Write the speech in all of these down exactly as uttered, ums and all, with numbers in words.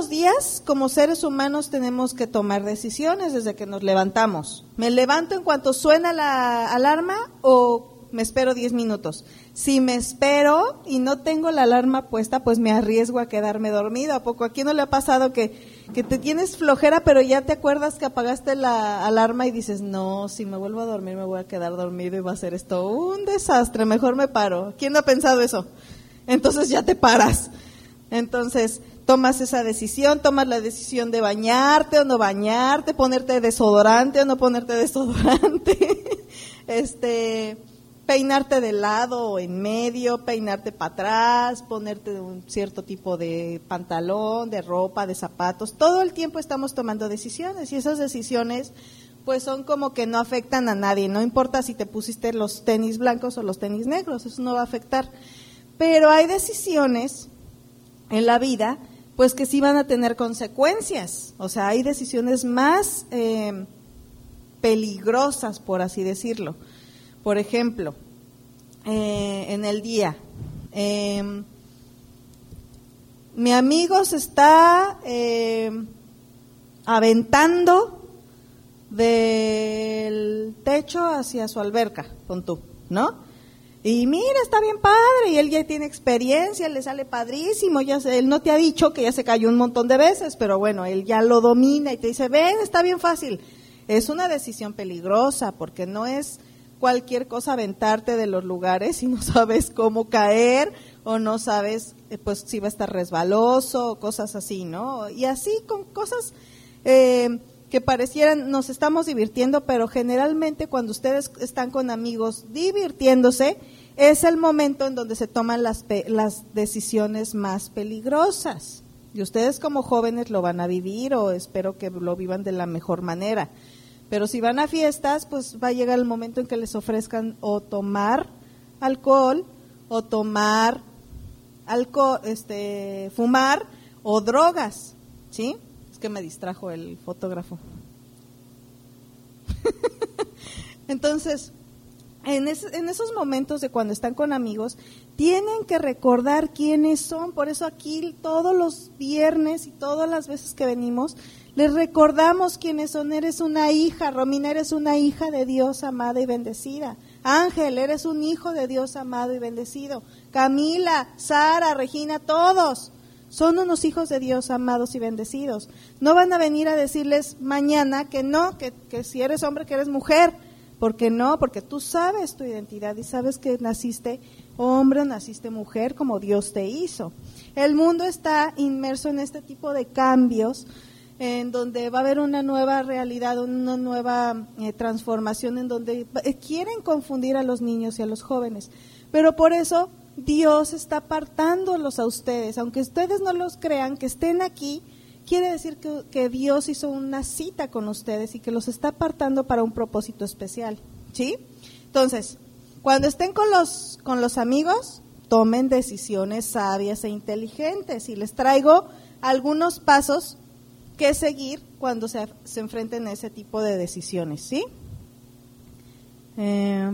los días, como seres humanos, tenemos que tomar decisiones desde que nos levantamos. ¿Me levanto en cuanto suena la alarma o me espero diez minutos? Si me espero y no tengo la alarma puesta, pues me arriesgo a quedarme dormido. ¿A poco? ¿A quién no le ha pasado que, que te tienes flojera, pero ya te acuerdas que apagaste la alarma y dices, no, si me vuelvo a dormir me voy a quedar dormido y va a ser esto un desastre, mejor me paro? ¿Quién no ha pensado eso? Entonces ya te paras. Entonces tomas esa decisión, tomas la decisión de bañarte o no bañarte, ponerte desodorante o no ponerte desodorante, este... peinarte de lado o en medio, peinarte para atrás, ponerte un cierto tipo de pantalón, de ropa, de zapatos. Todo el tiempo estamos tomando decisiones y esas decisiones pues son como que no afectan a nadie. No importa si te pusiste los tenis blancos o los tenis negros, eso no va a afectar. Pero hay decisiones en la vida pues que sí van a tener consecuencias. O sea, hay decisiones más eh, peligrosas, por así decirlo. Por ejemplo, eh, en el día, eh, mi amigo se está eh, aventando del techo hacia su alberca, pon tú, ¿no? Y mira, está bien padre, y él ya tiene experiencia, le sale padrísimo, ya se, él no te ha dicho que ya se cayó un montón de veces, pero bueno, él ya lo domina y te dice, ven, está bien fácil. Es una decisión peligrosa porque no es cualquier cosa aventarte de los lugares y no sabes cómo caer o no sabes eh, pues si va a estar resbaloso o cosas así, ¿no? Y así con cosas eh, que parecieran, nos estamos divirtiendo, pero generalmente cuando ustedes están con amigos divirtiéndose, es el momento en donde se toman las, las decisiones más peligrosas. Y ustedes como jóvenes lo van a vivir o espero que lo vivan de la mejor manera. Pero si van a fiestas, pues va a llegar el momento en que les ofrezcan o tomar alcohol, o tomar alcohol, este, fumar, o drogas, ¿sí? Es que me distrajo el fotógrafo. Entonces, en, es, en esos momentos de cuando están con amigos, tienen que recordar quiénes son. Por eso aquí todos los viernes y todas las veces que venimos, les recordamos quiénes son. Eres una hija, Romina, eres una hija de Dios amada y bendecida. Ángel, eres un hijo de Dios amado y bendecido. Camila, Sara, Regina, todos son unos hijos de Dios amados y bendecidos. No van a venir a decirles mañana que no, que, que si eres hombre, que eres mujer. ¿Por qué no? Porque tú sabes tu identidad y sabes que naciste hombre o naciste mujer como Dios te hizo. El mundo está inmerso en este tipo de cambios, en donde va a haber una nueva realidad, una nueva eh, transformación, en donde eh, quieren confundir a los niños y a los jóvenes. Pero por eso Dios está apartándolos a ustedes, aunque ustedes no los crean, que estén aquí, quiere decir que, que Dios hizo una cita con ustedes y que los está apartando para un propósito especial, ¿sí? Entonces, cuando estén con los, con los amigos, tomen decisiones sabias e inteligentes, y les traigo algunos pasos que seguir cuando se, se enfrenten a ese tipo de decisiones, ¿sí? Eh,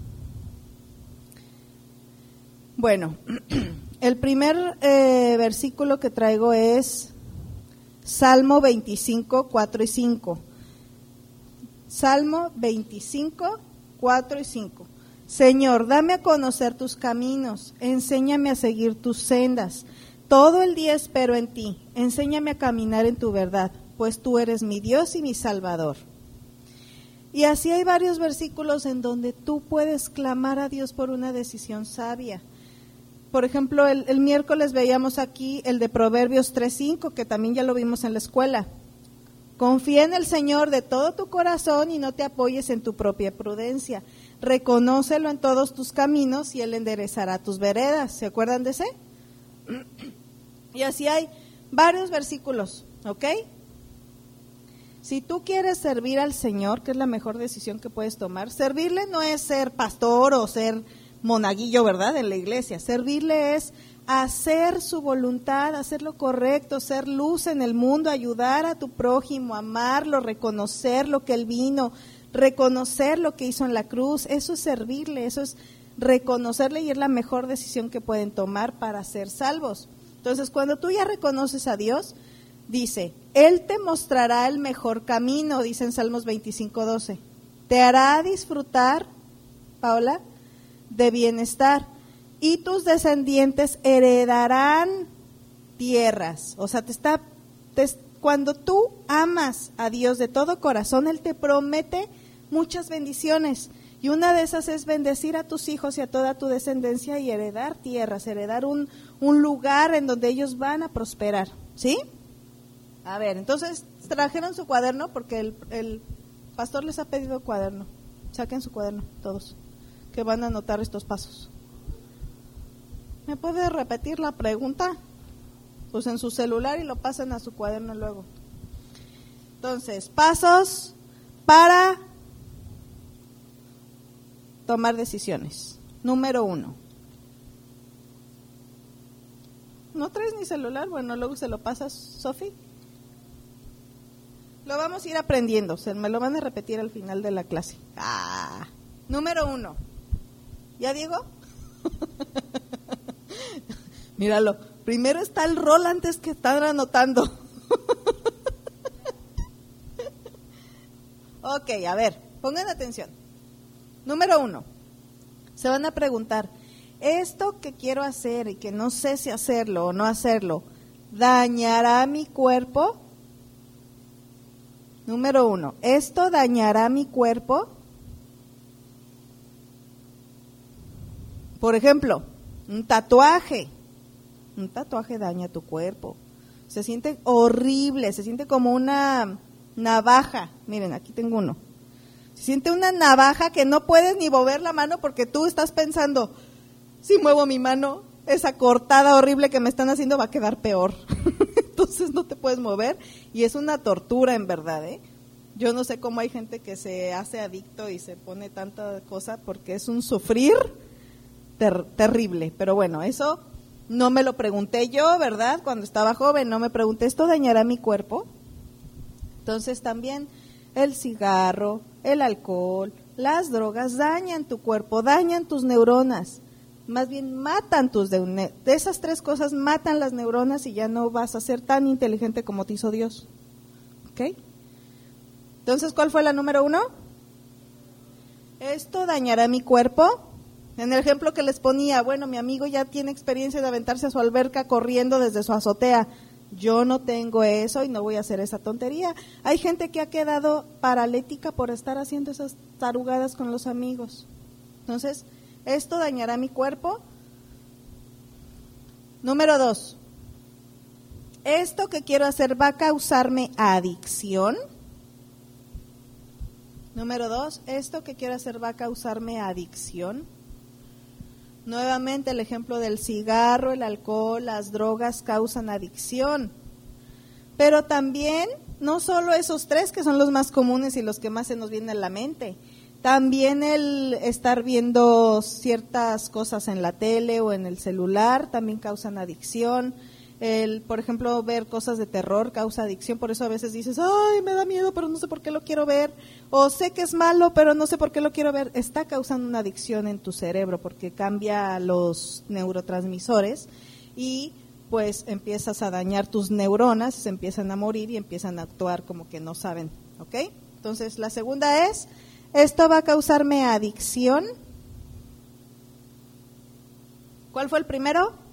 bueno, el primer eh, versículo que traigo es Salmo veinticinco, cuatro y cinco. Salmo veinticinco, cuatro y cinco. Señor, dame a conocer tus caminos, enséñame a seguir tus sendas. Todo el día espero en ti, enséñame a caminar en tu verdad, pues tú eres mi Dios y mi Salvador. Y así hay varios versículos en donde tú puedes clamar a Dios por una decisión sabia. Por ejemplo, el, el miércoles veíamos aquí el de Proverbios tres cinco, que también ya lo vimos en la escuela. Confía en el Señor de todo tu corazón y no te apoyes en tu propia prudencia. Reconócelo en todos tus caminos y Él enderezará tus veredas. ¿Se acuerdan de ese? Y así hay varios versículos, ¿ok? Si tú quieres servir al Señor, que es la mejor decisión que puedes tomar, servirle no es ser pastor o ser monaguillo, ¿verdad?, en la iglesia. Servirle es hacer su voluntad, hacer lo correcto, ser luz en el mundo, ayudar a tu prójimo, amarlo, reconocer lo que Él vino, reconocer lo que hizo en la cruz. Eso es servirle, eso es reconocerle, y es la mejor decisión que pueden tomar para ser salvos. Entonces, cuando tú ya reconoces a Dios, Dice, Él te mostrará el mejor camino, dice en Salmos veinticinco doce. Te hará disfrutar, Paola, de bienestar, y tus descendientes heredarán tierras. O sea, te está, te, cuando tú amas a Dios de todo corazón, Él te promete muchas bendiciones. Y una de esas es bendecir a tus hijos y a toda tu descendencia y heredar tierras, heredar un, un lugar en donde ellos van a prosperar, ¿sí? A ver, entonces trajeron su cuaderno porque el, el pastor les ha pedido cuaderno. Saquen su cuaderno, todos, que van a anotar estos pasos. ¿Me puede repetir la pregunta? Pues en su celular y lo pasan a su cuaderno luego. Entonces, pasos para tomar decisiones. Número uno. ¿No traes ni celular? Bueno, luego se lo pasas, Sofi. Lo vamos a ir aprendiendo, se me lo van a repetir al final de la clase. Ah, número uno. ¿Ya, Diego? Míralo, primero está el rol antes que estar anotando. Ok, a ver, pongan atención. Número uno, se van a preguntar, ¿esto que quiero hacer y que no sé si hacerlo o no hacerlo, dañará mi cuerpo? Número uno, ¿esto dañará mi cuerpo? Por ejemplo, un tatuaje. Un tatuaje daña tu cuerpo. Se siente horrible, se siente como una navaja. Miren, aquí tengo uno. Se siente una navaja que no puedes ni mover la mano porque tú estás pensando, si muevo mi mano, esa cortada horrible que me están haciendo va a quedar peor. Entonces no te puedes mover y es una tortura en verdad, ¿eh? Yo no sé cómo hay gente que se hace adicto y se pone tanta cosa porque es un sufrir ter- terrible. Pero bueno, eso no me lo pregunté yo, ¿verdad? Cuando estaba joven no me pregunté, ¿esto dañará mi cuerpo? Entonces también el cigarro, el alcohol, las drogas dañan tu cuerpo, dañan tus neuronas. Más bien matan tus de, de esas tres cosas matan las neuronas y ya no vas a ser tan inteligente como te hizo Dios. ¿Ok? Entonces, ¿cuál fue la número uno? ¿Esto dañará mi cuerpo? En el ejemplo que les ponía, bueno, mi amigo ya tiene experiencia de aventarse a su alberca corriendo desde su azotea. Yo no tengo eso y no voy a hacer esa tontería. Hay gente que ha quedado paralítica por estar haciendo esas tarugadas con los amigos. Entonces, ¿esto dañará mi cuerpo? Número dos, ¿esto que quiero hacer va a causarme adicción? Número dos, ¿esto que quiero hacer va a causarme adicción? Nuevamente el ejemplo del cigarro, el alcohol, las drogas causan adicción. Pero también, no solo esos tres que son los más comunes y los que más se nos vienen a la mente, también el estar viendo ciertas cosas en la tele o en el celular también causan adicción. El, por ejemplo, ver cosas de terror causa adicción, por eso a veces dices, ay, me da miedo, pero no sé por qué lo quiero ver, o sé que es malo, pero no sé por qué lo quiero ver. Está causando una adicción en tu cerebro porque cambia los neurotransmisores y pues empiezas a dañar tus neuronas, se empiezan a morir y empiezan a actuar como que no saben, ¿ok? Entonces, la segunda es, ¿esto va a causarme adicción? ¿Cuál fue el primero?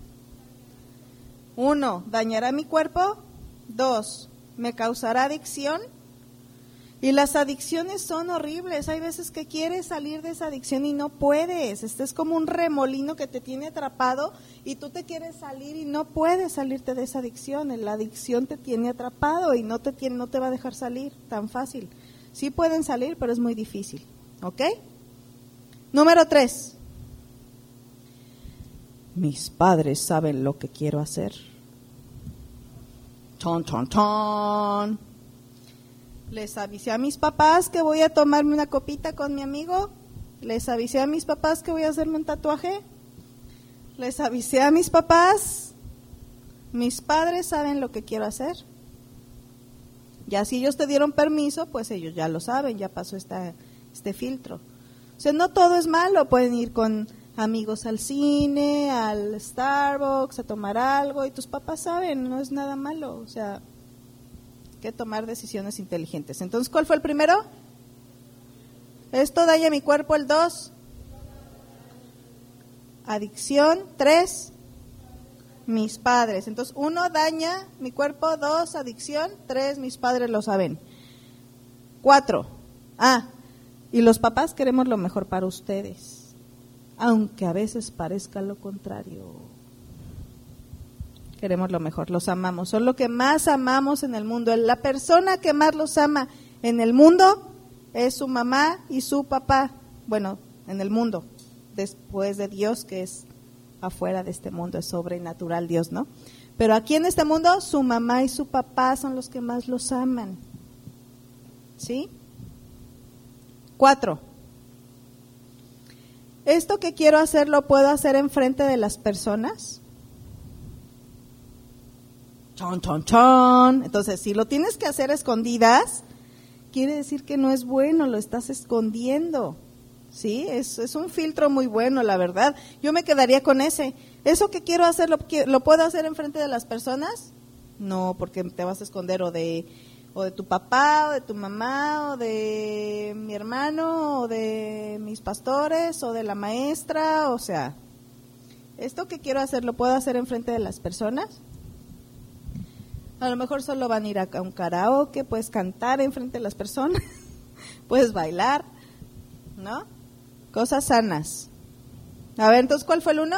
Uno, ¿dañará mi cuerpo? Dos, ¿me causará adicción? Y las adicciones son horribles. Hay veces que quieres salir de esa adicción y no puedes. Este es como un remolino que te tiene atrapado y tú te quieres salir y no puedes salirte de esa adicción. La adicción te tiene atrapado y no te, tiene, no te va a dejar salir tan fácil. Sí pueden salir, pero es muy difícil. ¿Ok? Número tres. Mis padres saben lo que quiero hacer. Ton, ton, ton. Les avisé a mis papás que voy a tomarme una copita con mi amigo. Les avisé a mis papás que voy a hacerme un tatuaje. Les avisé a mis papás. Mis padres saben lo que quiero hacer. Ya si ellos te dieron permiso, pues ellos ya lo saben, ya pasó esta, este filtro. O sea, no todo es malo, pueden ir con amigos al cine, al Starbucks, a tomar algo, y tus papás saben, no es nada malo, o sea, que tomar decisiones inteligentes. Entonces, ¿cuál fue el primero? Esto daña mi cuerpo. El dos, adicción. Tres, mis padres. Entonces, uno, daña mi cuerpo. Dos, adicción. Tres, mis padres lo saben. Cuatro, ah, y los papás queremos lo mejor para ustedes, aunque a veces parezca lo contrario. Queremos lo mejor, los amamos, son lo que más amamos en el mundo. La persona que más los ama en el mundo es su mamá y su papá. Bueno, en el mundo, después de Dios, que es afuera de este mundo, es sobrenatural Dios, ¿no? Pero aquí en este mundo, su mamá y su papá son los que más los aman. ¿Sí? Cuatro. ¿Esto que quiero hacer lo puedo hacer enfrente de las personas? Chon, chon, chon. Entonces, si lo tienes que hacer a escondidas, quiere decir que no es bueno, lo estás escondiendo. ¿Sí? Es, es un filtro muy bueno, la verdad. Yo me quedaría con ese. ¿Eso que quiero hacer lo, lo puedo hacer enfrente de las personas? No, porque te vas a esconder o de, o de tu papá, o de tu mamá, o de mi hermano, o de mis pastores, o de la maestra. O sea, ¿esto que quiero hacer lo puedo hacer enfrente de las personas? A lo mejor solo van a ir a un karaoke, puedes cantar enfrente de las personas, puedes bailar, ¿no? Cosas sanas. A ver, entonces, ¿cuál fue el uno?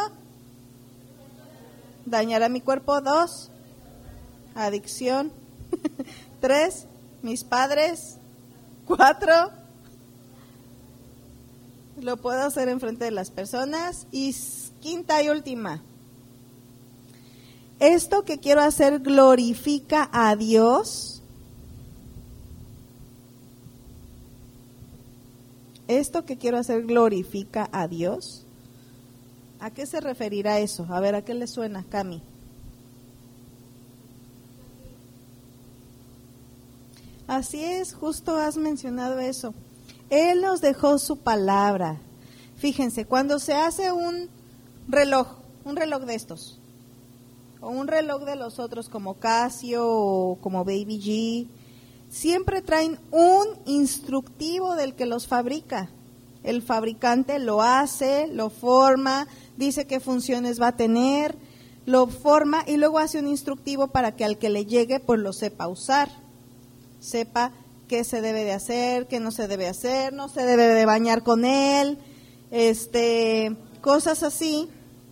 Dañar a mi cuerpo. Dos, adicción. Tres, mis padres. Cuatro, lo puedo hacer enfrente de las personas. Y quinta y última, ¿esto que quiero hacer glorifica a Dios? ¿Esto que quiero hacer glorifica a Dios? ¿A qué se referirá eso? A ver, ¿a qué le suena, Cami? Así es, justo has mencionado eso. Él nos dejó su palabra. Fíjense, cuando se hace un reloj, un reloj de estos, o un reloj de los otros como Casio o como Baby G, siempre traen un instructivo del que los fabrica. El fabricante lo hace, lo forma, dice qué funciones va a tener, lo forma y luego hace un instructivo para que al que le llegue pues lo sepa usar, sepa qué se debe de hacer, qué no se debe hacer, no se debe de bañar con él, este, cosas así.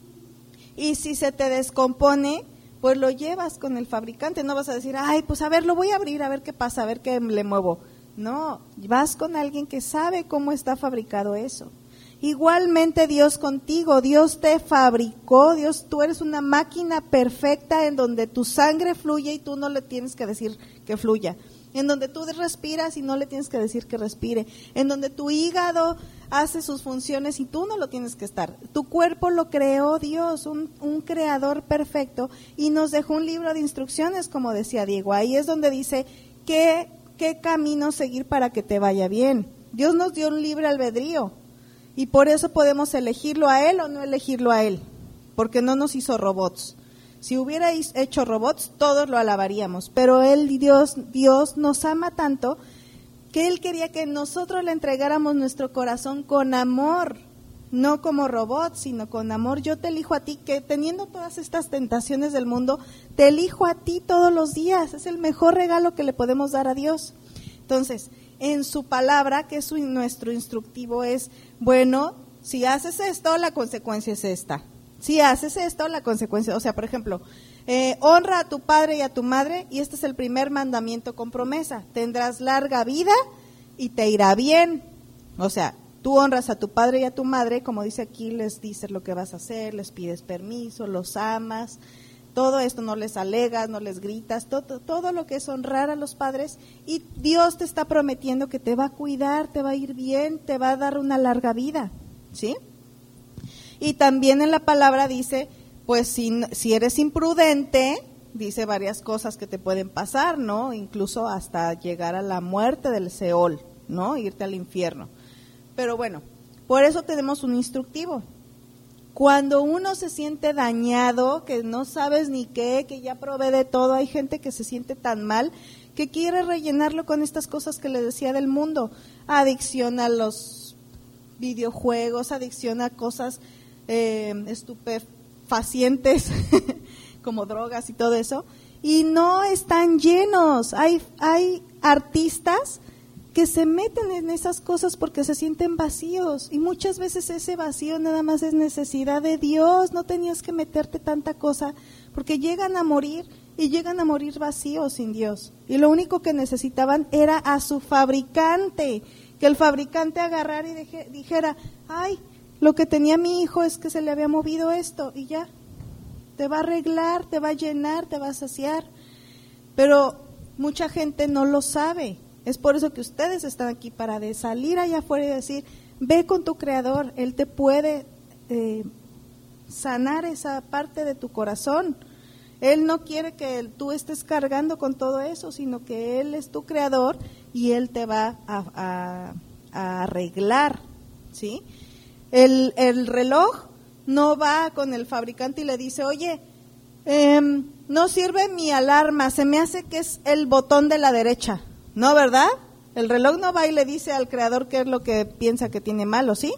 Y si se te descompone, pues lo llevas con el fabricante, no vas a decir, ay, pues a ver, lo voy a abrir, a ver qué pasa, a ver qué le muevo. No, vas con alguien que sabe cómo está fabricado eso. Igualmente Dios contigo, Dios te fabricó, Dios, tú eres una máquina perfecta en donde tu sangre fluye y tú no le tienes que decir que fluya. En donde tú respiras y no le tienes que decir que respire, en donde tu hígado hace sus funciones y tú no lo tienes que estar. Tu cuerpo lo creó Dios, un, un creador perfecto, y nos dejó un libro de instrucciones, como decía Diego. Ahí es donde dice qué, qué camino seguir para que te vaya bien. Dios nos dio un libre albedrío y por eso podemos elegirlo a Él o no elegirlo a Él, porque no nos hizo robots. Si hubiera hecho robots, todos lo alabaríamos, pero Él, Dios, Dios nos ama tanto que Él quería que nosotros le entregáramos nuestro corazón con amor, no como robots, sino con amor. Yo te elijo a ti, que teniendo todas estas tentaciones del mundo, te elijo a ti todos los días. Es el mejor regalo que le podemos dar a Dios. Entonces, en su palabra, que es su, nuestro instructivo, es, bueno, si haces esto, la consecuencia es esta. Si haces esto, la consecuencia, o sea, por ejemplo, eh, honra a tu padre y a tu madre, y este es el primer mandamiento con promesa: tendrás larga vida y te irá bien. O sea, tú honras a tu padre y a tu madre, como dice aquí, les dices lo que vas a hacer, les pides permiso, los amas, todo esto, no les alegas, no les gritas, todo, todo lo que es honrar a los padres, y Dios te está prometiendo que te va a cuidar, te va a ir bien, te va a dar una larga vida, ¿sí? Y también en la palabra dice, pues si, si eres imprudente, dice varias cosas que te pueden pasar, ¿no? Incluso hasta llegar a la muerte del Seol, ¿no? Irte al infierno. Pero bueno, por eso tenemos un instructivo. Cuando uno se siente dañado, que no sabes ni qué, que ya probé de todo, hay gente que se siente tan mal que quiere rellenarlo con estas cosas que le decía del mundo. Adicción a los videojuegos, adicción a cosas eh, estupefacientes como drogas y todo eso. Y no están llenos. Hay, hay artistas que se meten en esas cosas porque se sienten vacíos, y muchas veces ese vacío nada más es necesidad de Dios. No tenías que meterte tanta cosa, porque llegan a morir y llegan a morir vacíos sin Dios, y lo único que necesitaban era a su fabricante, que el fabricante agarrara y deje, dijera, ay, lo que tenía mi hijo es que se le había movido esto, y ya, te va a arreglar, te va a llenar, te va a saciar. Pero mucha gente no lo sabe. Es por eso que ustedes están aquí, para de salir allá afuera y decir, ve con tu Creador, Él te puede eh, sanar esa parte de tu corazón. Él no quiere que tú estés cargando con todo eso, sino que Él es tu Creador y Él te va a, a, a arreglar, ¿sí? El, el reloj no va con el fabricante y le dice, oye, eh, no sirve mi alarma, se me hace que es el botón de la derecha. No, ¿verdad? El reloj no va y le dice al Creador qué es lo que piensa que tiene malo, ¿sí?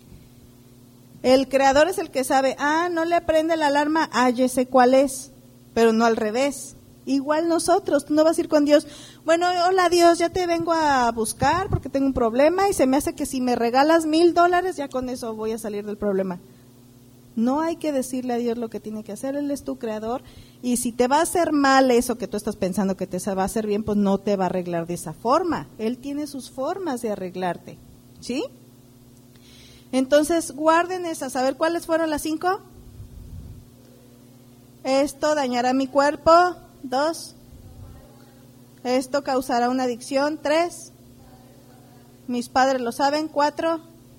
El Creador es el que sabe, ah, no le prende la alarma, ah, yo sé cuál es, pero no al revés. Igual nosotros, tú no vas a ir con Dios, bueno, hola Dios, ya te vengo a buscar porque tengo un problema y se me hace que si me regalas mil dólares, ya con eso voy a salir del problema. No hay que decirle a Dios lo que tiene que hacer, Él es tu Creador, y si te va a hacer mal eso que tú estás pensando que te va a hacer bien, pues no te va a arreglar de esa forma. Él tiene sus formas de arreglarte, ¿sí? Entonces, guarden esas. A ver, ¿cuáles fueron las cinco? Esto dañará mi cuerpo. Dos. Esto causará una adicción. Tres. Mis padres lo saben. Cuatro.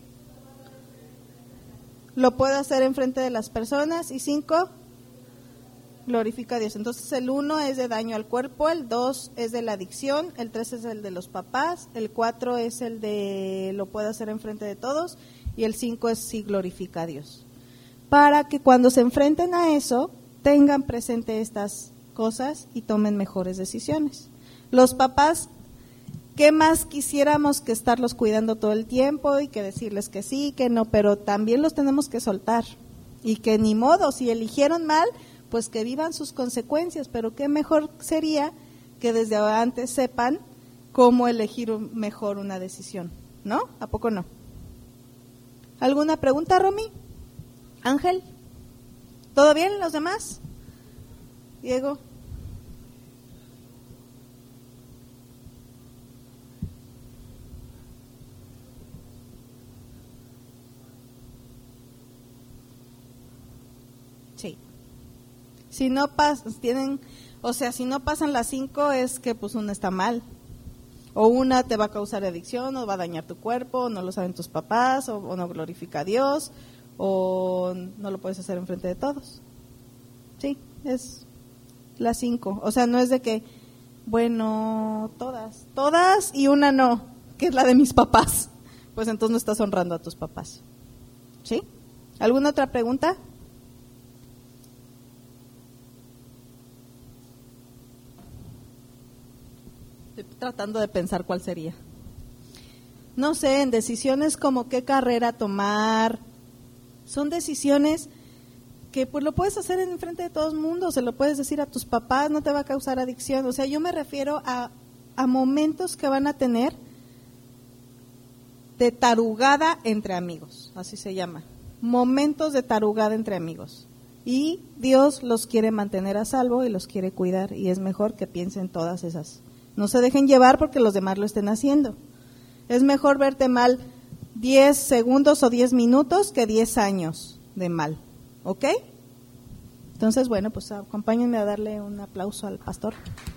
Lo puedo hacer en frente de las personas. Y cinco, glorifica a Dios. Entonces el uno es de daño al cuerpo, el dos es de la adicción, el tres es el de los papás, el cuatro es el de lo puedo hacer en frente de todos, y el cinco es si glorifica a Dios. Para que cuando se enfrenten a eso, tengan presente estas cosas y tomen mejores decisiones. Los papás, ¿qué más quisiéramos que estarlos cuidando todo el tiempo y que decirles que sí, que no? Pero también los tenemos que soltar, y que ni modo, si eligieron mal, pues que vivan sus consecuencias, pero qué mejor sería que desde antes sepan cómo elegir mejor una decisión, ¿no? ¿A poco no? ¿Alguna pregunta, Romy? Ángel, ¿todo bien los demás? Diego. Sí. Si no pasan, tienen, o sea, si no pasan las cinco es que pues una está mal. O una te va a causar adicción, o va a dañar tu cuerpo, o no lo saben tus papás, o, o no glorifica a Dios, o no lo puedes hacer enfrente de todos. Sí, es las cinco. O sea, no es de que, bueno, todas, todas y una no, que es la de mis papás. Pues entonces no estás honrando a tus papás. ¿Sí? ¿Alguna otra pregunta? Estoy tratando de pensar cuál sería. No sé, en decisiones como qué carrera tomar. Son decisiones que pues lo puedes hacer en frente de todo el mundo, se lo puedes decir a tus papás, no te va a causar adicción. O sea, yo me refiero a, a momentos que van a tener de tarugada entre amigos, así se llama. Momentos de tarugada entre amigos. Y Dios los quiere mantener a salvo y los quiere cuidar, y es mejor que piensen todas esas. No se dejen llevar porque los demás lo estén haciendo. Es mejor verte mal diez segundos o diez minutos que diez años de mal. ¿Ok? Entonces, bueno, pues acompáñenme a darle un aplauso al pastor.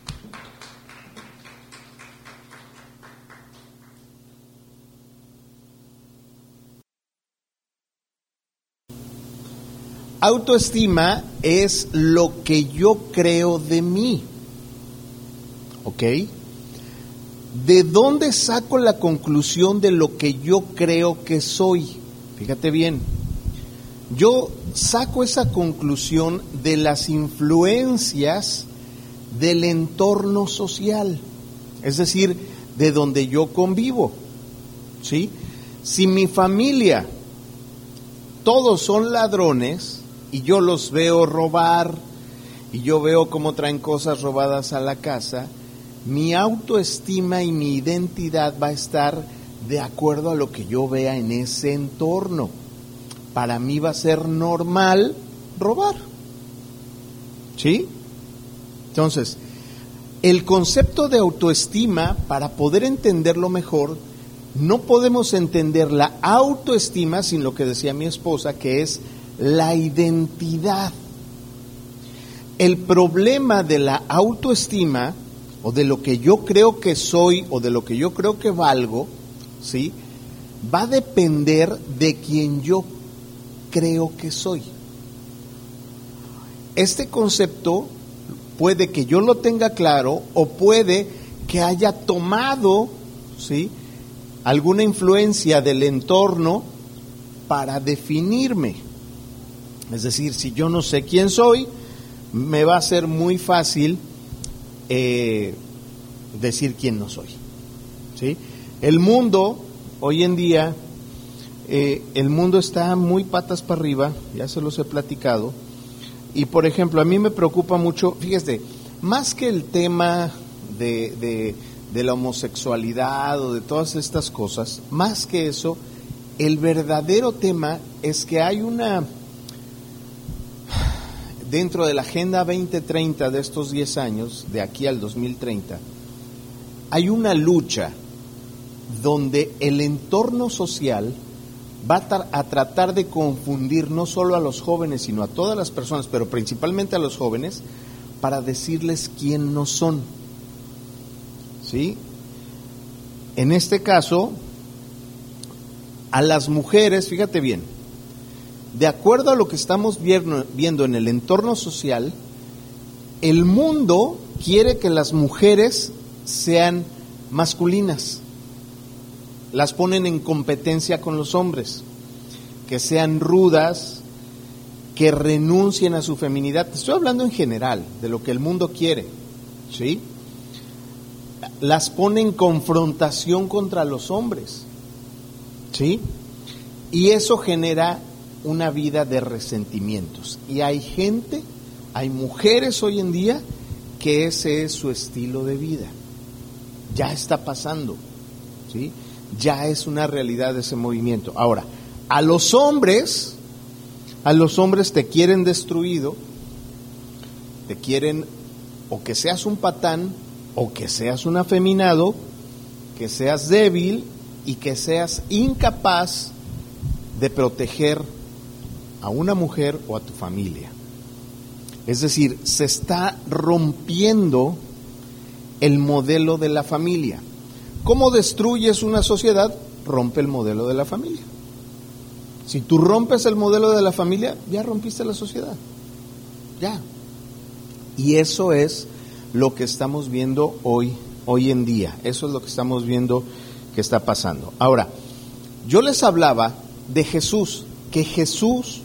Autoestima es lo que yo creo de mí. ¿Ok? ¿De dónde saco la conclusión de lo que yo creo que soy? Fíjate bien. yo saco esa conclusión de las influencias del entorno social, es decir, de donde yo convivo, ¿sí? Si mi familia, todos son ladrones y yo los veo robar y yo veo cómo traen cosas robadas a la casa, mi autoestima y mi identidad va a estar de acuerdo a lo que yo vea en ese entorno. Para mí va a ser normal robar, ¿sí? Entonces, el concepto de autoestima, para poder entenderlo mejor, no podemos entender la autoestima sin lo que decía mi esposa, que es la identidad. El problema de la autoestima, o de lo que yo creo que soy, o de lo que yo creo que valgo, ¿sí?, va a depender de quien yo creo que soy. Este concepto puede que yo lo tenga claro, o puede que haya tomado, ¿sí?, alguna influencia del entorno para definirme. Es decir, si yo no sé quién soy, me va a ser muy fácil eh, decir quién no soy, ¿sí? El mundo, hoy en día, eh, el mundo está muy patas para arriba, ya se los he platicado, y por ejemplo, a mí me preocupa mucho, fíjate, más que el tema de, de, de la homosexualidad o de todas estas cosas, más que eso, el verdadero tema es que hay una, dentro de la Agenda veinte treinta de estos diez años, de aquí al dos mil treinta, hay una lucha donde el entorno social va a, tar, a tratar de confundir no solo a los jóvenes, sino a todas las personas, pero principalmente a los jóvenes, para decirles quién no son, ¿sí? En este caso, a las mujeres, fíjate bien, de acuerdo a lo que estamos viendo, viendo en el entorno social, el mundo quiere que las mujeres sean masculinas, las ponen en competencia con los hombres, que sean rudas, que renuncien a su feminidad. Te estoy hablando en general, de lo que el mundo quiere, ¿sí? Las pone en confrontación contra los hombres, ¿sí? Y eso genera una vida de resentimientos. Y hay gente, hay mujeres hoy en día que ese es su estilo de vida. Ya está pasando, ¿sí? Ya es una realidad ese movimiento. Ahora, a los hombres, a los hombres te quieren destruido, te quieren o que seas un patán, o que seas un afeminado, que seas débil y que seas incapaz de proteger a una mujer o a tu familia. Es decir, se está rompiendo el modelo de la familia. ¿Cómo destruyes una sociedad? Rompe el modelo de la familia. Si tú rompes el modelo de la familia, ya rompiste la sociedad. Ya. Y eso es lo que estamos viendo hoy, hoy en día. Eso es lo que estamos viendo que está pasando. Ahora, yo les hablaba de Jesús, que Jesús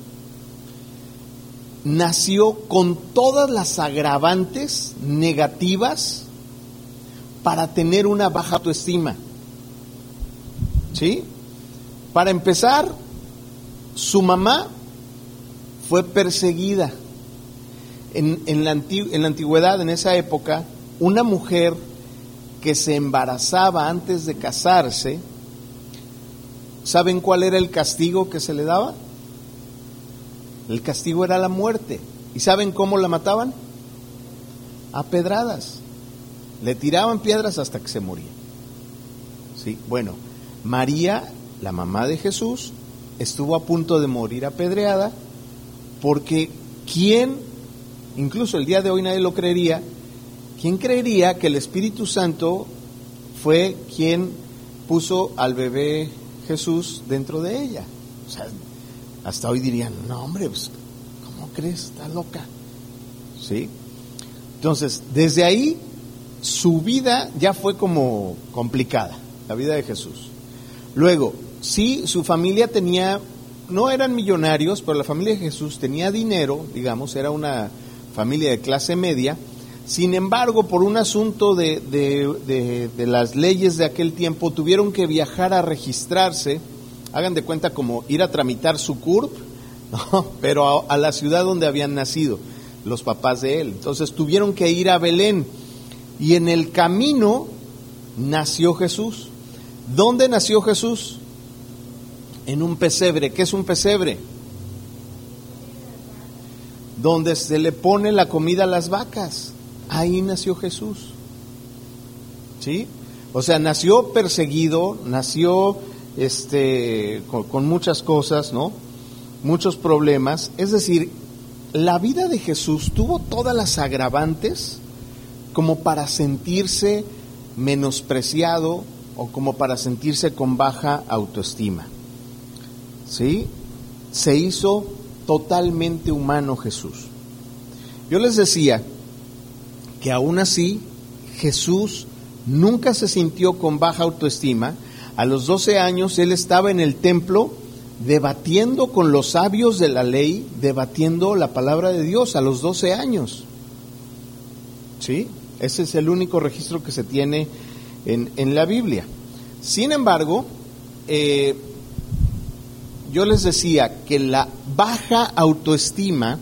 nació con todas las agravantes negativas para tener una baja autoestima, ¿sí? Para empezar, su mamá fue perseguida. En, en, la antigü- en la antigüedad, en esa época, una mujer que se embarazaba antes de casarse, ¿saben cuál era el castigo que se le daba? El castigo era la muerte. ¿Y saben cómo la mataban? A pedradas. Le tiraban piedras hasta que se moría. Sí, bueno, María, la mamá de Jesús, estuvo a punto de morir apedreada porque ¿quién, incluso el día de hoy nadie lo creería, quién creería que el Espíritu Santo fue quien puso al bebé Jesús dentro de ella? O sea, hasta hoy dirían, no hombre, pues, ¿cómo crees? Está loca. ¿Sí? Entonces, desde ahí, su vida ya fue como complicada, la vida de Jesús. Luego, sí, su familia tenía no eran millonarios, pero la familia de Jesús tenía dinero, digamos, era una familia de clase media. Sin embargo, por un asunto de, de, de, de las leyes de aquel tiempo, tuvieron que viajar a registrarse, hagan de cuenta como ir a tramitar su C U R P, ¿no? Pero a, a la ciudad donde habían nacido los papás de él. Entonces tuvieron que ir a Belén, y en el camino nació Jesús. ¿Dónde nació Jesús? En un pesebre. ¿Qué es un pesebre? Donde se le pone la comida a las vacas. Ahí nació Jesús. ¿Sí? O sea, nació perseguido, nació este con, con muchas cosas, ¿no? Muchos problemas. Es decir, la vida de Jesús tuvo todas las agravantes como para sentirse menospreciado o como para sentirse con baja autoestima. ¿Sí? Se hizo totalmente humano Jesús. Yo les decía que aún así Jesús nunca se sintió con baja autoestima. A los doce años él estaba en el templo debatiendo con los sabios de la ley, debatiendo la palabra de Dios a los doce años. ¿Sí? Ese es el único registro que se tiene en, en la Biblia. Sin embargo, eh, yo les decía que la baja autoestima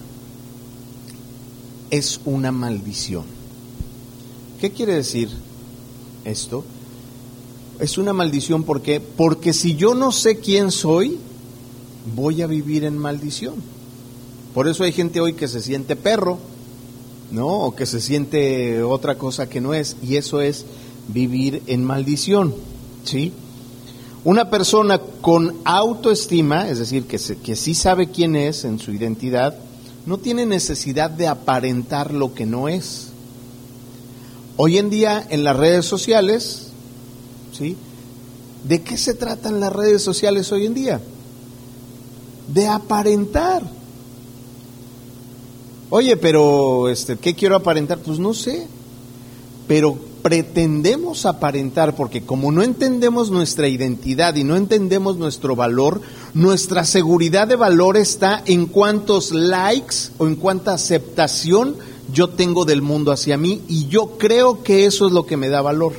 es una maldición. ¿Qué quiere decir esto? Es una maldición porque, porque si yo no sé quién soy, voy a vivir en maldición. Por eso hay gente hoy que se siente perro, ¿no? O que se siente otra cosa que no es, y eso es vivir en maldición, ¿sí? Una persona con autoestima, es decir, que, se, que sí sabe quién es en su identidad, no tiene necesidad de aparentar lo que no es. Hoy en día en las redes sociales, ¿sí? ¿De qué se tratan las redes sociales hoy en día? De aparentar. Oye, pero este, ¿qué quiero aparentar? Pues no sé, pero pretendemos aparentar porque como no entendemos nuestra identidad y no entendemos nuestro valor, nuestra seguridad de valor está en cuántos likes o en cuánta aceptación yo tengo del mundo hacia mí, y yo creo que eso es lo que me da valor.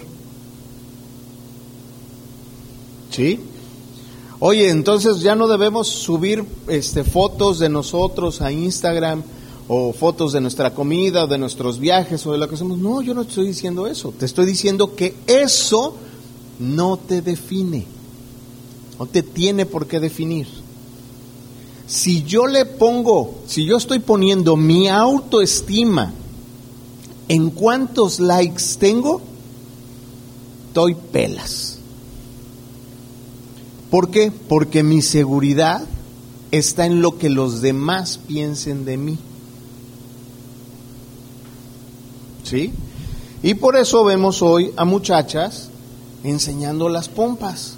¿Sí? Oye, entonces ya no debemos subir este, fotos de nosotros a Instagram, o fotos de nuestra comida, o de nuestros viajes, o de lo que hacemos. No, yo no estoy diciendo eso. Te estoy diciendo que eso no te define, no te tiene por qué definir. Si yo le pongo, si yo estoy poniendo mi autoestima en cuántos likes tengo, doy pelas. ¿Por qué? Porque mi seguridad está en lo que los demás piensen de mí. ¿Sí? Y por eso vemos hoy a muchachas enseñando las pompas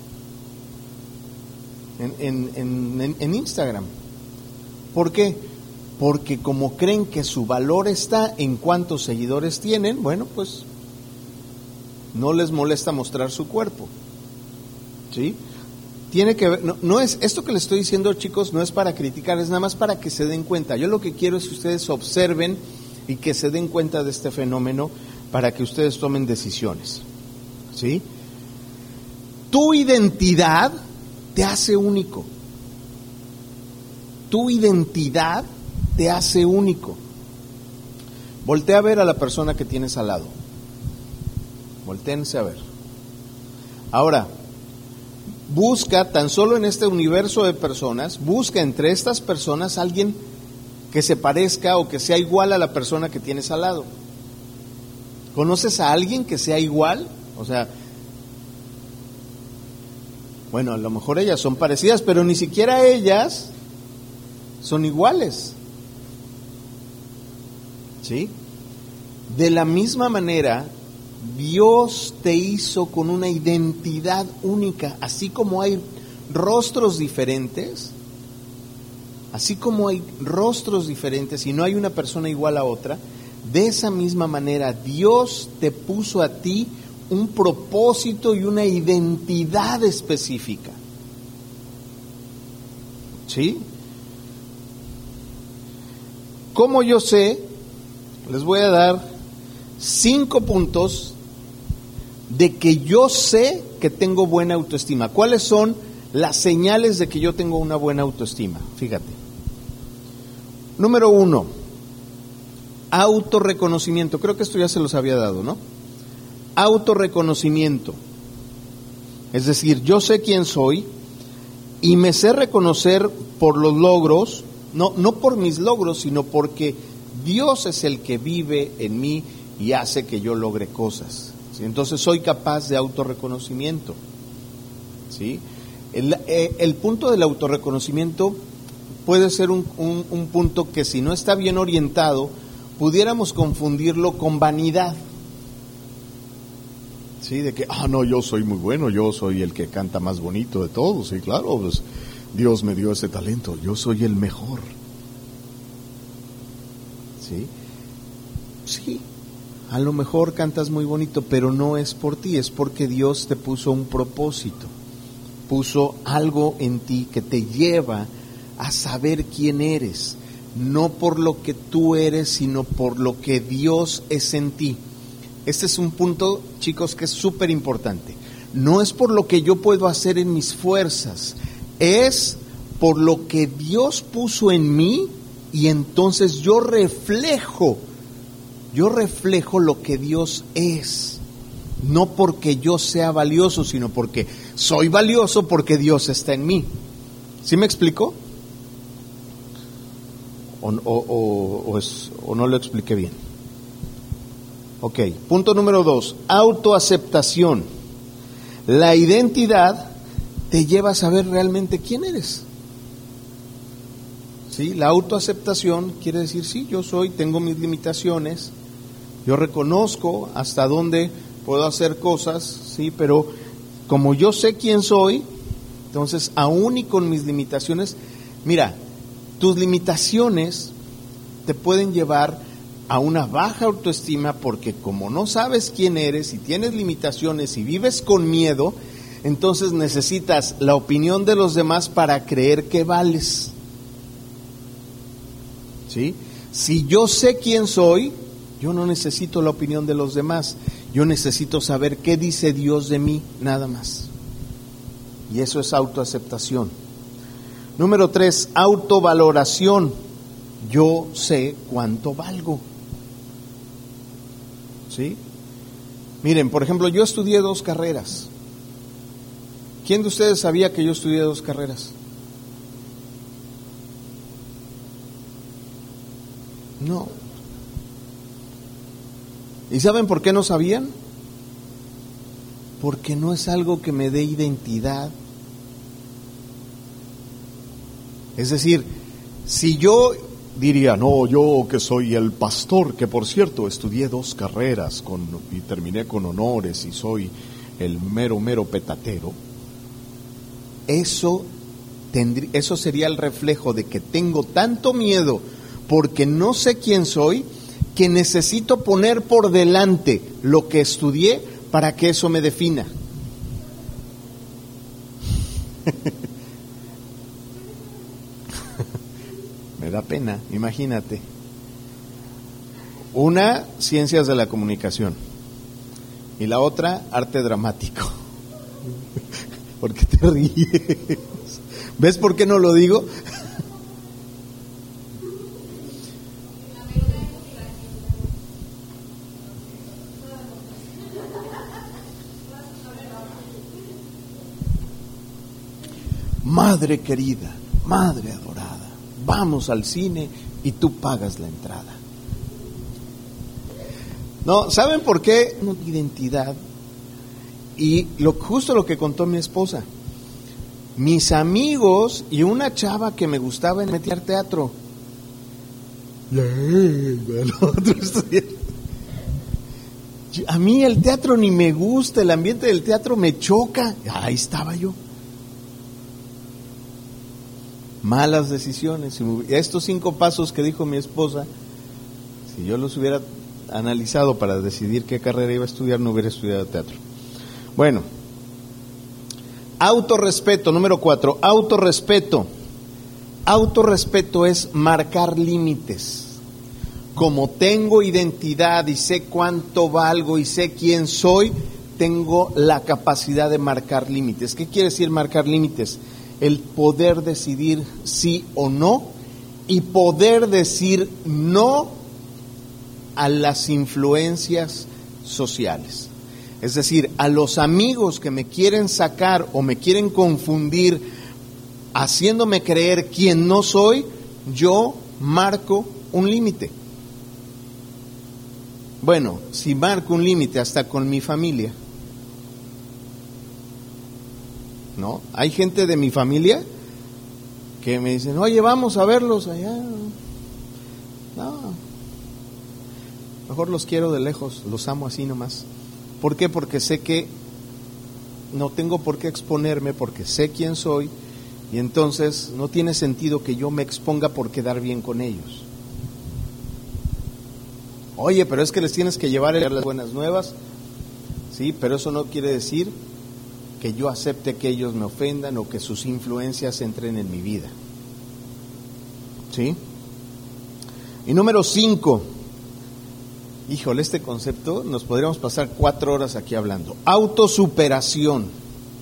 en, en, en, en Instagram. ¿Por qué? Porque como creen que su valor está en cuántos seguidores tienen, bueno, pues no les molesta mostrar su cuerpo. ¿Sí? Tiene que ver, no, no es, esto que les estoy diciendo, chicos, no es para criticar, es nada más para que se den cuenta. Yo lo que quiero es que ustedes observen y que se den cuenta de este fenómeno para que ustedes tomen decisiones. ¿Sí? Tu identidad te hace único. Tu identidad te hace único. Voltea a ver a la persona que tienes al lado. Voltéense a ver. Ahora, busca, tan solo en este universo de personas, busca entre estas personas alguien que se parezca o que sea igual a la persona que tienes al lado. ¿Conoces a alguien que sea igual? O sea, bueno, a lo mejor ellas son parecidas, pero ni siquiera ellas son iguales. ¿Sí? De la misma manera, Dios te hizo con una identidad única, así como hay rostros diferentes, así como hay rostros diferentes y no hay una persona igual a otra, de esa misma manera Dios te puso a ti un propósito y una identidad específica. ¿Sí? ¿Cómo yo sé? Les voy a dar cinco puntos de que yo sé que tengo buena autoestima. ¿Cuáles son las señales de que yo tengo una buena autoestima? Fíjate. Número uno, autorreconocimiento. Creo que esto ya se los había dado, ¿no? Autorreconocimiento. Es decir, yo sé quién soy y me sé reconocer por los logros, no, no por mis logros, sino porque Dios es el que vive en mí y hace que yo logre cosas. ¿Sí? Entonces soy capaz de autorreconocimiento. ¿Sí? El, eh, el punto del autorreconocimiento puede ser un, un, un punto que, si no está bien orientado, pudiéramos confundirlo con vanidad. Sí, de que, ah, no, yo soy muy bueno, yo soy el que canta más bonito de todos, sí, claro, pues Dios me dio ese talento, yo soy el mejor. Sí, sí, a lo mejor cantas muy bonito, pero no es por ti, es porque Dios te puso un propósito, puso algo en ti que te lleva a saber quién eres, no por lo que tú eres, sino por lo que Dios es en ti. Este es un punto, chicos, que es súper importante. No es por lo que yo puedo hacer en mis fuerzas, es por lo que Dios puso en mí, y entonces yo reflejo, yo reflejo lo que Dios es. No porque yo sea valioso, sino porque soy valioso porque Dios está en mí. ¿Sí me explico? O, o, o, o, es, o no lo expliqué bien. Ok, punto número dos, autoaceptación. La identidad te lleva a saber realmente quién eres. ¿Sí? La autoaceptación quiere decir, sí, yo soy, tengo mis limitaciones, yo reconozco hasta dónde puedo hacer cosas, sí, pero como yo sé quién soy, entonces aún y con mis limitaciones, mira, tus limitaciones te pueden llevar a una baja autoestima, porque como no sabes quién eres y tienes limitaciones y vives con miedo, entonces necesitas la opinión de los demás para creer que vales. ¿Sí? Si yo sé quién soy, yo no necesito la opinión de los demás, yo necesito saber qué dice Dios de mí, nada más. Y eso es autoaceptación. Número tres, autovaloración. Yo sé cuánto valgo. ¿Sí? Miren, por ejemplo, yo estudié dos carreras. ¿Quién de ustedes sabía que yo estudié dos carreras? No. ¿Y saben por qué no sabían? Porque no es algo que me dé identidad. Es decir, si yo diría, no, yo que soy el pastor, que por cierto estudié dos carreras con, y terminé con honores y soy el mero, mero petatero, eso, tendría, eso sería el reflejo de que tengo tanto miedo porque no sé quién soy, que necesito poner por delante lo que estudié para que eso me defina. Me da pena, imagínate. Una, ciencias de la comunicación, y la otra, arte dramático. ¿Por qué te ríes? ¿Ves por qué no lo digo? Madre querida, madre adorada, vamos al cine y tú pagas la entrada. No, ¿saben por qué? No, identidad. Y lo, justo lo que contó mi esposa. Mis amigos y una chava que me gustaba en meter teatro. A mí el teatro ni me gusta, el ambiente del teatro me choca. Ahí estaba yo. Malas decisiones. Estos cinco pasos que dijo mi esposa, si yo los hubiera analizado para decidir qué carrera iba a estudiar, no hubiera estudiado teatro. Bueno, autorrespeto, número cuatro, autorrespeto. Autorrespeto es marcar límites. Como tengo identidad y sé cuánto valgo y sé quién soy, tengo la capacidad de marcar límites. ¿Qué quiere decir marcar límites? El poder decidir sí o no y poder decir no a las influencias sociales. Es decir, a los amigos que me quieren sacar o me quieren confundir haciéndome creer quién no soy, yo marco un límite. Bueno, si marco un límite hasta con mi familia, ¿no? Hay gente de mi familia que me dicen, oye, vamos a verlos allá. No, mejor los quiero de lejos, los amo así nomás. ¿Por qué? Porque sé que no tengo por qué exponerme, porque sé quién soy, y entonces no tiene sentido que yo me exponga por quedar bien con ellos. Oye, pero es que les tienes que llevar las buenas nuevas. Sí, pero eso no quiere decir que yo acepte que ellos me ofendan o que sus influencias entren en mi vida. ¿Sí? Y número cinco. Híjole, este concepto nos podríamos pasar cuatro horas aquí hablando. Autosuperación.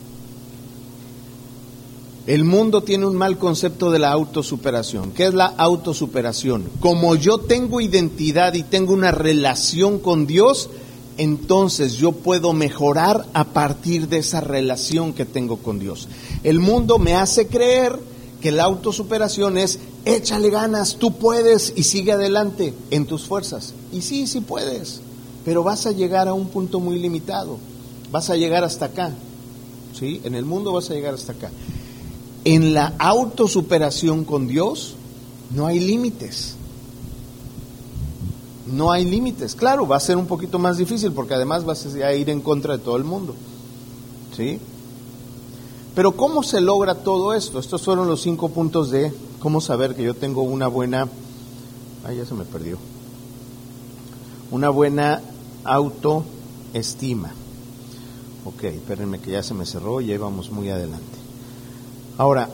El mundo tiene un mal concepto de la autosuperación. ¿Qué es la autosuperación? Como yo tengo identidad y tengo una relación con Dios, entonces yo puedo mejorar a partir de esa relación que tengo con Dios. El mundo me hace creer que la autosuperación es échale ganas, tú puedes y sigue adelante en tus fuerzas. Y sí, sí puedes, pero vas a llegar a un punto muy limitado. Vas a llegar hasta acá. ¿Sí? En el mundo vas a llegar hasta acá. En la autosuperación con Dios no hay límites. No hay límites. Claro, va a ser un poquito más difícil porque además vas a ir en contra de todo el mundo. ¿Sí? Pero ¿cómo se logra todo esto? Estos fueron los cinco puntos de cómo saber que yo tengo una buena... Ay, ya se me perdió. Una buena autoestima. Ok, espérenme que ya se me cerró y ahí vamos muy adelante. Ahora,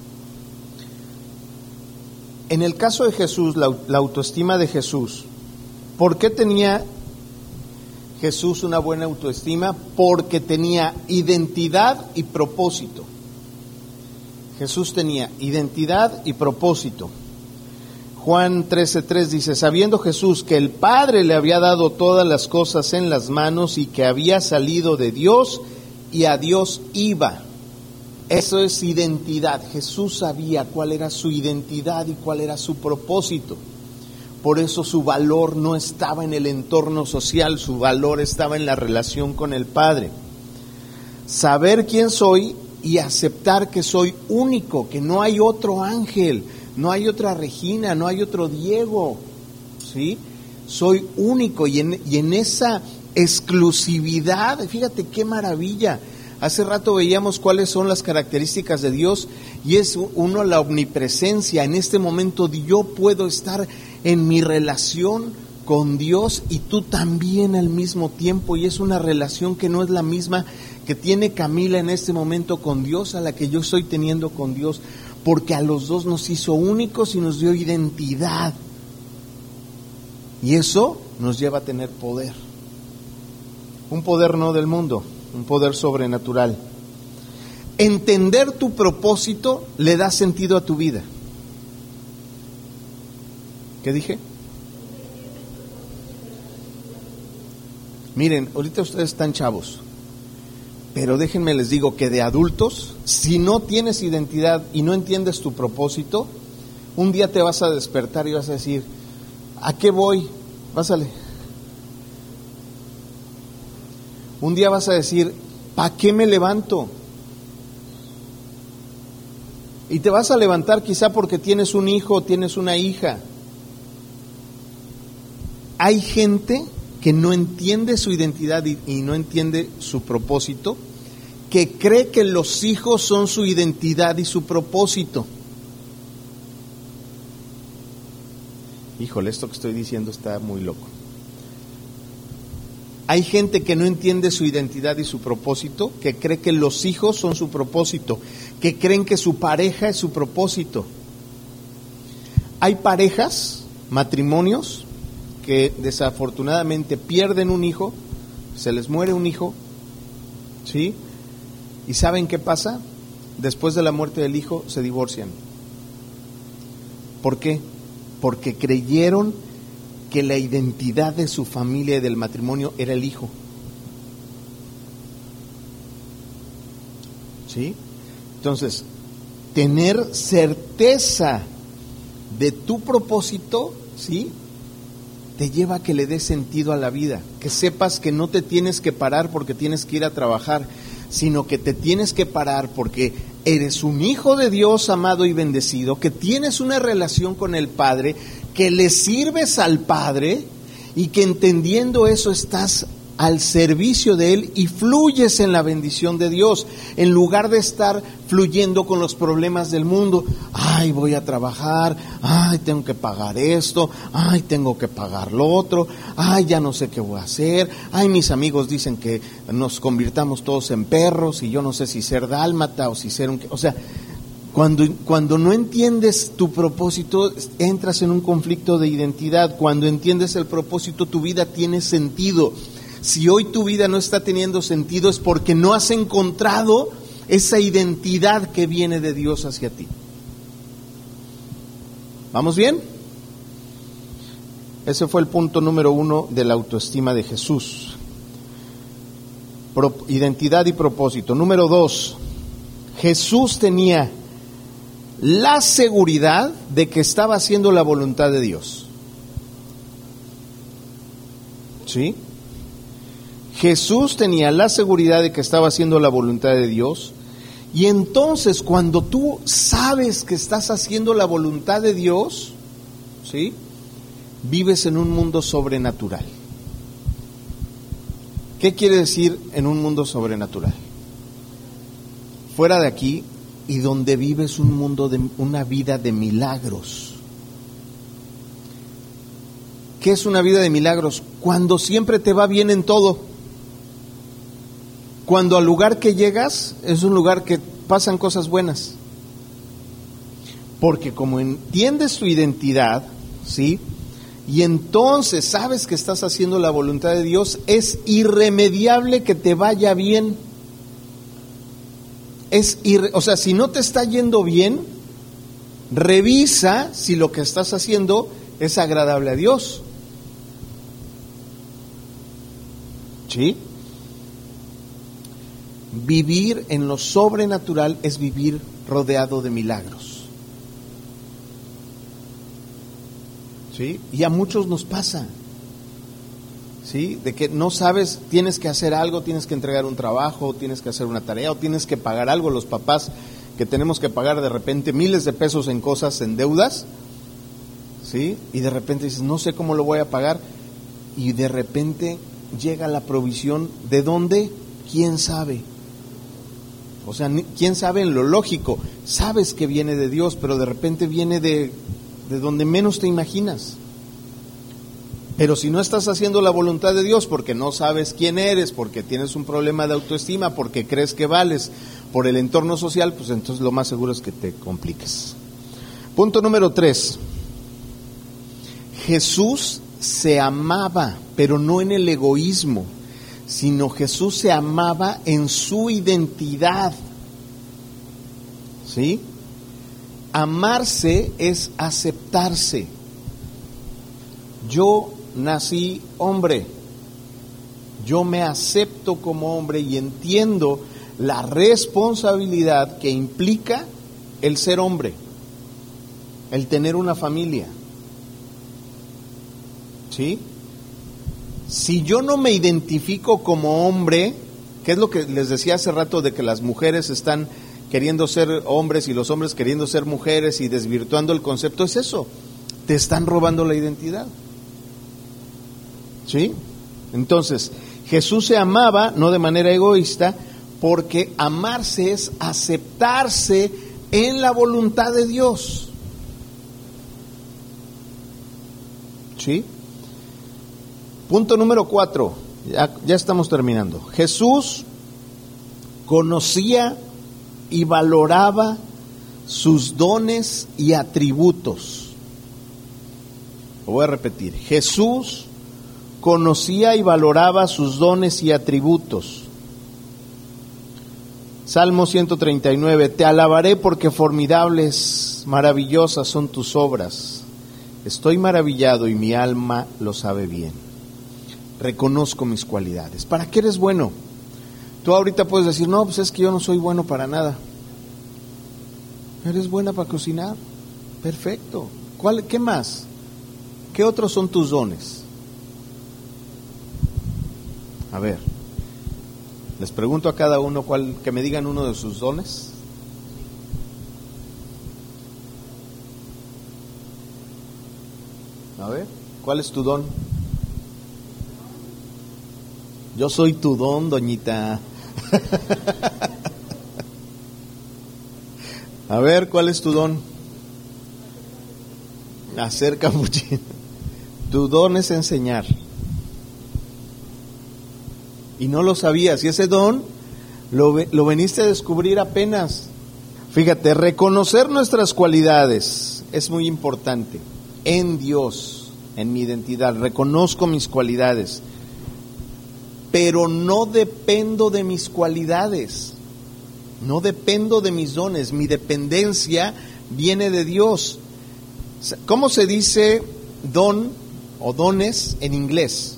en el caso de Jesús, la, la autoestima de Jesús, ¿por qué tenía Jesús una buena autoestima? Porque tenía identidad y propósito. Jesús tenía identidad y propósito. Juan trece tres dice, sabiendo Jesús que el Padre le había dado todas las cosas en las manos y que había salido de Dios y a Dios iba. Eso es identidad. Jesús sabía cuál era su identidad y cuál era su propósito. Por eso su valor no estaba en el entorno social, su valor estaba en la relación con el Padre. Saber quién soy y aceptar que soy único, que no hay otro Ángel, no hay otra Regina, no hay otro Diego, ¿sí? Soy único y en, y en esa exclusividad, fíjate qué maravilla. Hace rato veíamos cuáles son las características de Dios y es uno, la omnipresencia. En este momento yo puedo estar en mi relación con Dios y tú también al mismo tiempo, y es una relación que no es la misma que tiene Camila en este momento con Dios a la que yo estoy teniendo con Dios, porque a los dos nos hizo únicos y nos dio identidad, y eso nos lleva a tener poder, un poder no del mundo, un poder sobrenatural. Entender tu propósito le da sentido a tu vida. ¿Qué dije? Miren, ahorita ustedes están chavos, pero déjenme les digo que de adultos, si no tienes identidad y no entiendes tu propósito, un día te vas a despertar y vas a decir, ¿a qué voy? Pásale. Un día vas a decir, ¿para qué me levanto? Y te vas a levantar quizá porque tienes un hijo o tienes una hija. Hay gente que no entiende su identidad y, y no entiende su propósito, que cree que los hijos son su identidad y su propósito. Híjole, esto que estoy diciendo está muy loco. Hay gente que no entiende su identidad y su propósito, que cree que los hijos son su propósito, que creen que su pareja es su propósito. Hay parejas, matrimonios, que desafortunadamente pierden un hijo, se les muere un hijo, ¿sí? ¿Y saben qué pasa? Después de la muerte del hijo se divorcian. ¿Por qué? Porque creyeron que la identidad de su familia y del matrimonio era el hijo. ¿Sí? Entonces, tener certeza de tu propósito, ¿sí?, te lleva a que le des sentido a la vida, que sepas que no te tienes que parar porque tienes que ir a trabajar, sino que te tienes que parar porque eres un hijo de Dios amado y bendecido, que tienes una relación con el Padre, que le sirves al Padre y que entendiendo eso estás al servicio de Él y fluyes en la bendición de Dios, en lugar de estar fluyendo con los problemas del mundo. Ay, voy a trabajar, ay, tengo que pagar esto, ay, tengo que pagar lo otro, ay, ya no sé qué voy a hacer, ay, mis amigos dicen que nos convirtamos todos en perros y yo no sé si ser dálmata o si ser un... O sea, cuando, cuando no entiendes tu propósito, entras en un conflicto de identidad. Cuando entiendes el propósito, tu vida tiene sentido. Si hoy tu vida no está teniendo sentido es porque no has encontrado esa identidad que viene de Dios hacia ti. ¿Vamos bien? Ese fue el punto número uno de la autoestima de Jesús. Pro, identidad y propósito. Número dos, Jesús tenía la seguridad de que estaba haciendo la voluntad de Dios. ¿Sí? Jesús tenía la seguridad de que estaba haciendo la voluntad de Dios, y entonces cuando tú sabes que estás haciendo la voluntad de Dios, ¿sí?, vives en un mundo sobrenatural. ¿Qué quiere decir en un mundo sobrenatural? Fuera de aquí y donde vives un mundo de una vida de milagros. ¿Qué es una vida de milagros? Cuando siempre te va bien en todo. Cuando al lugar que llegas es un lugar que pasan cosas buenas. Porque como entiendes tu identidad, ¿sí?, y entonces sabes que estás haciendo la voluntad de Dios, es irremediable que te vaya bien. Es irre- o sea, si no te está yendo bien, revisa si lo que estás haciendo es agradable a Dios. ¿Sí? Vivir en lo sobrenatural es vivir rodeado de milagros. ¿Sí? Y a muchos nos pasa, ¿sí?, de que no sabes, tienes que hacer algo, tienes que entregar un trabajo, tienes que hacer una tarea o tienes que pagar algo. Los papás que tenemos que pagar de repente miles de pesos en cosas, en deudas, ¿sí?, y de repente dices, no sé cómo lo voy a pagar, y de repente llega la provisión. ¿De dónde? ¿Quién sabe? O sea, ¿quién sabe en lo lógico? Sabes que viene de Dios, pero de repente viene de, de donde menos te imaginas. Pero si no estás haciendo la voluntad de Dios porque no sabes quién eres, porque tienes un problema de autoestima, porque crees que vales por el entorno social, pues entonces lo más seguro es que te compliques. Punto número tres. Jesús se amaba, pero no en el egoísmo, sino Jesús se amaba en su identidad. ¿Sí? Amarse es aceptarse. Yo nací hombre, yo me acepto como hombre y entiendo la responsabilidad que implica el ser hombre, el tener una familia. ¿Sí? Si yo no me identifico como hombre, ¿qué es lo que les decía hace rato de que las mujeres están queriendo ser hombres y los hombres queriendo ser mujeres y desvirtuando el concepto? Es eso, te están robando la identidad. ¿Sí? Entonces, Jesús se amaba, no de manera egoísta, porque amarse es aceptarse en la voluntad de Dios. ¿Sí? Punto número cuatro, ya, ya estamos terminando. Jesús conocía y valoraba sus dones y atributos. Lo voy a repetir. Jesús conocía y valoraba sus dones y atributos. Salmo ciento treinta y nueve, te alabaré porque formidables, maravillosas son tus obras. Estoy maravillado y mi alma lo sabe bien. Reconozco mis cualidades. ¿Para qué eres bueno? Tú ahorita puedes decir, no, pues es que yo no soy bueno para nada. ¿Eres buena para cocinar? Perfecto. ¿Cuál, qué más? ¿Qué otros son tus dones? A ver, les pregunto a cada uno cuál, que me digan uno de sus dones. A ver, ¿cuál es tu don? Yo soy tu don, doñita. A ver, ¿cuál es tu don? Hacer capuchino. Tu don es enseñar. Y no lo sabías. Y ese don lo, lo veniste a descubrir apenas. Fíjate, reconocer nuestras cualidades es muy importante. En Dios, en mi identidad, reconozco mis cualidades. Pero no dependo de mis cualidades. No dependo de mis dones. Mi dependencia viene de Dios. ¿Cómo se dice don o dones en inglés?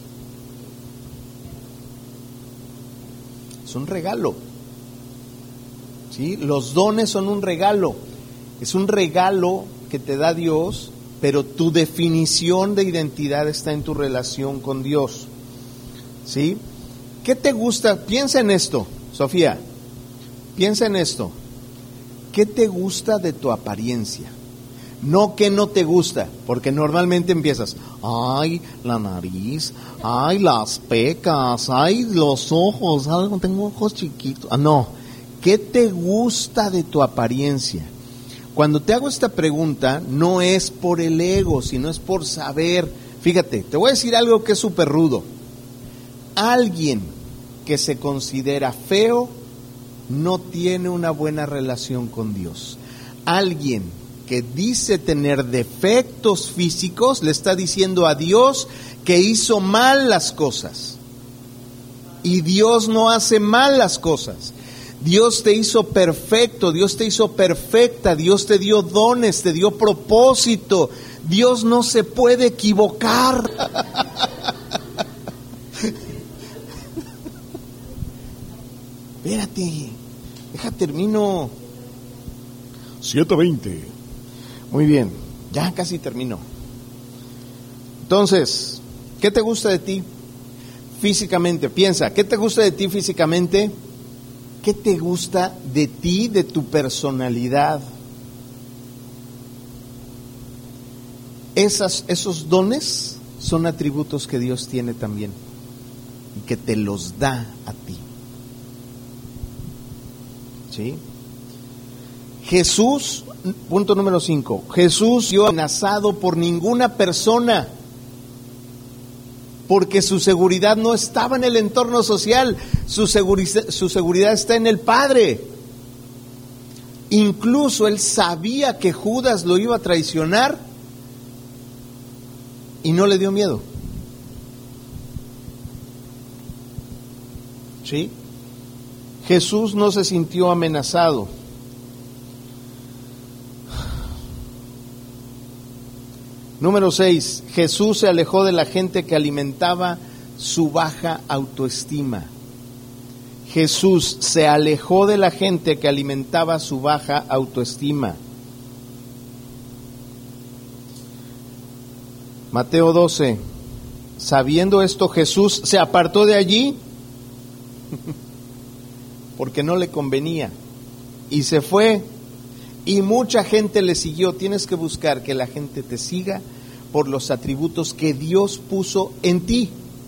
Es un regalo. ¿Sí? Los dones son un regalo. Es un regalo que te da Dios, pero tu definición de identidad está en tu relación con Dios. ¿Sí? ¿Qué te gusta? Piensa en esto, Sofía. Piensa en esto. ¿Qué te gusta de tu apariencia? No que no te gusta, porque normalmente empiezas, ay, la nariz, ay, las pecas, ay, los ojos, ay, tengo ojos chiquitos. Ah, no, ¿qué te gusta de tu apariencia? Cuando te hago esta pregunta, no es por el ego, sino es por saber. Fíjate, te voy a decir algo que es súper rudo. Alguien que se considera feo no tiene una buena relación con Dios. Alguien que dice tener defectos físicos le está diciendo a Dios que hizo mal las cosas. Y Dios no hace mal las cosas. Dios te hizo perfecto, Dios te hizo perfecta, Dios te dio dones, te dio propósito. Dios no se puede equivocar. Espérate, deja termino. siete veinte. Muy bien, ya casi termino. Entonces, ¿qué te gusta de ti físicamente? Piensa, ¿qué te gusta de ti físicamente? ¿Qué te gusta de ti, de tu personalidad? Esas, esos dones son atributos que Dios tiene también y que te los da a ti. ¿Sí? Jesús, punto número cinco, Jesús no fue amenazado por ninguna persona porque su seguridad no estaba en el entorno social, su seguridad, su seguridad está en el Padre. Incluso él sabía que Judas lo iba a traicionar y no le dio miedo. ¿Sí? Jesús no se sintió amenazado. Número seis, Jesús se alejó de la gente que alimentaba su baja autoestima. Jesús se alejó de la gente que alimentaba su baja autoestima. Mateo doce, sabiendo esto Jesús se apartó de allí porque no le convenía y se fue. Y mucha gente le siguió. Tienes que buscar que la gente te siga por los atributos que Dios puso en ti.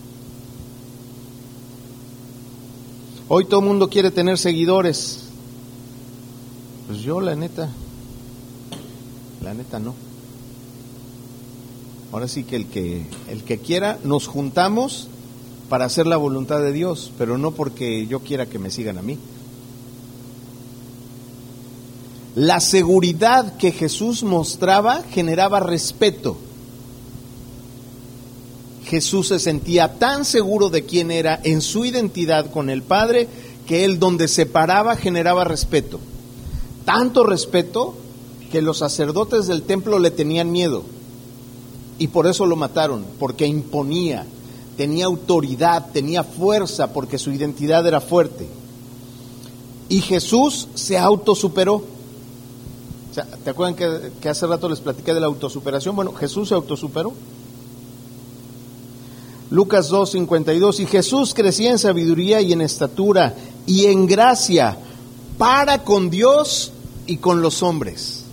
Hoy todo el mundo quiere tener seguidores. Pues yo, la neta, la neta no. Ahora sí que el que, el que quiera, nos juntamos para hacer la voluntad de Dios, pero no porque yo quiera que me sigan a mí. La seguridad que Jesús mostraba generaba respeto. Jesús se sentía tan seguro de quién era en su identidad con el Padre, que él donde se paraba generaba respeto. Tanto respeto que los sacerdotes del templo le tenían miedo. Y por eso lo mataron, porque imponía, tenía autoridad, tenía fuerza, porque su identidad era fuerte. Y Jesús se autosuperó. O sea, ¿te acuerdan que, que hace rato les platiqué de la autosuperación? Bueno, Jesús se autosuperó. Lucas dos, cincuenta y dos, y Jesús crecía en sabiduría y en estatura y en gracia para con Dios y con los hombres.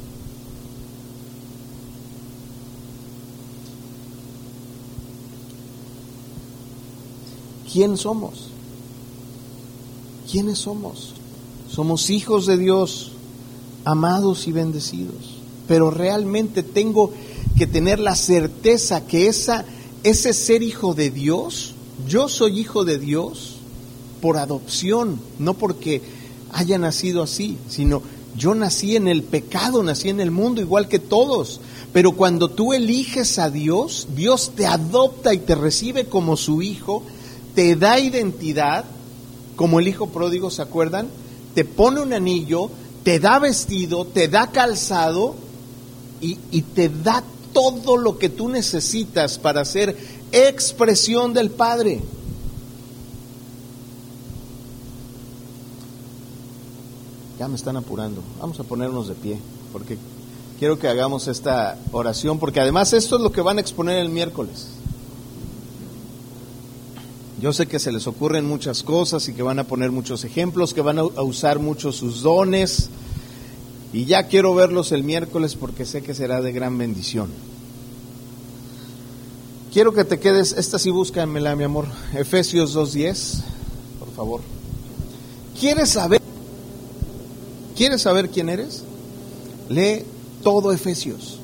¿Quién somos? ¿Quiénes somos? Somos hijos de Dios, amados y bendecidos, pero realmente tengo que tener la certeza que esa ese ser hijo de Dios, yo soy hijo de Dios por adopción, no porque haya nacido así, sino yo nací en el pecado, nací en el mundo igual que todos, pero cuando tú eliges a Dios, Dios te adopta y te recibe como su hijo, te da identidad, como el hijo pródigo, ¿se acuerdan? Te pone un anillo, te da vestido, te da calzado y, y te da todo lo que tú necesitas para ser expresión del Padre. Ya me están apurando. Vamos a ponernos de pie, porque quiero que hagamos esta oración, porque además esto es lo que van a exponer el miércoles. Yo sé que se les ocurren muchas cosas y que van a poner muchos ejemplos, que van a usar mucho sus dones. Y ya quiero verlos el miércoles porque sé que será de gran bendición. Quiero que te quedes, esta sí búscamela, mi amor, Efesios dos diez, por favor. ¿Quieres saber? ¿Quieres saber quién eres? Lee todo Efesios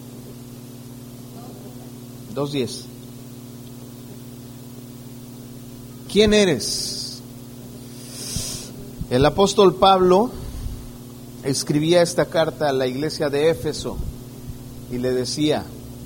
dos diez. ¿Quién eres? El apóstol Pablo escribía esta carta a la iglesia de Éfeso y le decía,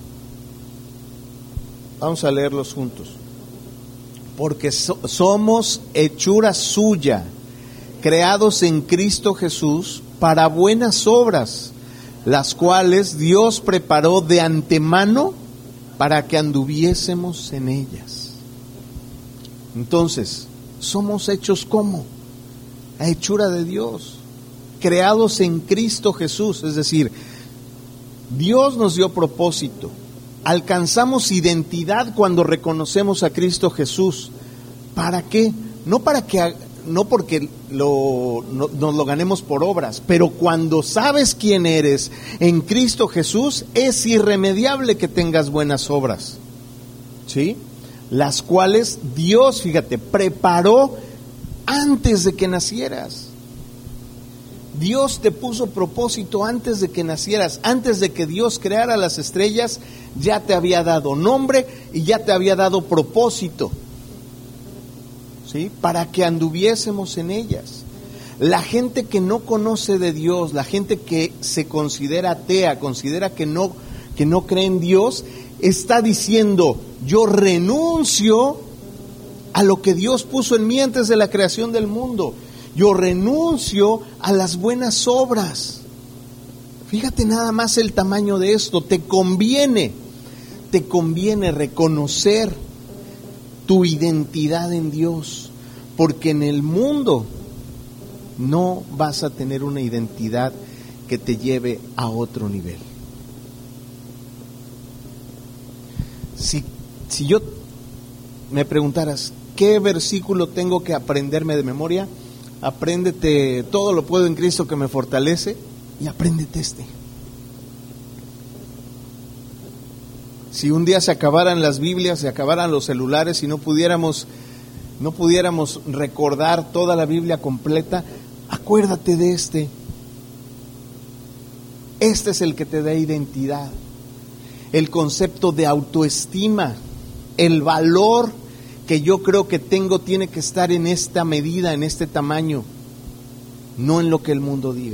vamos a leerlos juntos, porque so, somos hechura suya, creados en Cristo Jesús para buenas obras, las cuales Dios preparó de antemano para que anduviésemos en ellas. Entonces, somos hechos ¿cómo? La hechura de Dios, creados en Cristo Jesús, es decir, Dios nos dio propósito, alcanzamos identidad cuando reconocemos a Cristo Jesús. ¿Para qué? No para que, no porque lo, no, nos lo ganemos por obras, pero cuando sabes quién eres en Cristo Jesús, es irremediable que tengas buenas obras, ¿sí? Las cuales Dios, fíjate, preparó antes de que nacieras. Dios te puso propósito antes de que nacieras, antes de que Dios creara las estrellas, ya te había dado nombre y ya te había dado propósito, ¿sí? Para que anduviésemos en ellas. La gente que no conoce de Dios, la gente que se considera atea, considera que no, que no cree en Dios, está diciendo, yo renuncio a lo que Dios puso en mí antes de la creación del mundo. Yo renuncio a las buenas obras. Fíjate nada más el tamaño de esto. Te conviene, te conviene reconocer tu identidad en Dios, porque en el mundo no vas a tener una identidad que te lleve a otro nivel. Si, si yo me preguntaras, ¿qué versículo tengo que aprenderme de memoria? Apréndete, todo lo puedo en Cristo que me fortalece, y apréndete este. Si un día se acabaran las Biblias, se acabaran los celulares y no pudiéramos, no pudiéramos recordar toda la Biblia completa, acuérdate de este. Este es el que te da identidad, el concepto de autoestima, el valor que yo creo que tengo tiene que estar en esta medida, en este tamaño, no en lo que el mundo diga.